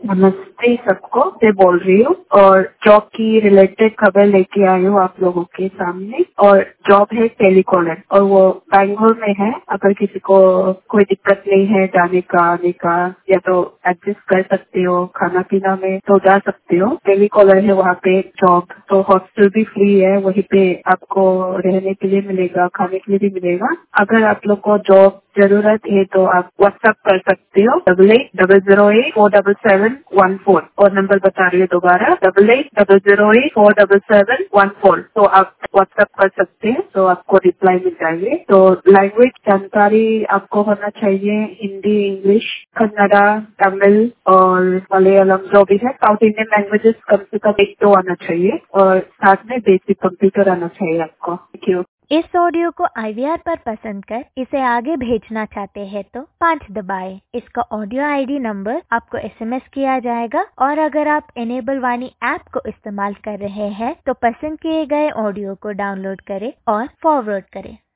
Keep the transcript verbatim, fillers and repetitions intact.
नमस्ते सबको, मैं बोल रही हूँ और जॉब की रिलेटेड खबर लेके आई हूँ आप लोगों के सामने। और जॉब है टेलीकॉलर और वो बैंगलोर में है। अगर किसी को कोई दिक्कत नहीं है जाने का आने का, या तो एडजस्ट कर सकते हो, खाना पीना में तो जा सकते हो। टेलीकॉलर है वहाँ पे जॉब, तो हॉस्टल भी फ्री है, वहीं पे आपको रहने के लिए मिलेगा, खाने के लिए भी मिलेगा। अगर आप लोग को जॉब जरूरत है तो आप व्हाट्सएप कर सकते हो double eight double zero eight four double seven one four. और नंबर बता रही हूँ दोबारा, double eight double zero eight four double seven one four. तो आप व्हाट्सएप कर सकते हैं, तो आपको रिप्लाई मिल जाएंगे। तो लैंग्वेज जानकारी आपको होना चाहिए हिंदी, इंग्लिश, कन्नड़ा, तमिल और मलयालम जो भी है। साउथ इंडियन लैंग्वेजेस कम से कम एक तो आना चाहिए और साथ में बेसिक कंप्यूटर आना चाहिए आपको। Thank you. इस ऑडियो को आई वी आर पर पसंद कर इसे आगे भेजना चाहते हैं तो पाँच दबाएं। इसका ऑडियो आई डी नंबर आपको एस एम एस किया जाएगा। और अगर आप इनेबल वाणी ऐप को इस्तेमाल कर रहे हैं तो पसंद किए गए ऑडियो को डाउनलोड करें और फॉरवर्ड करें।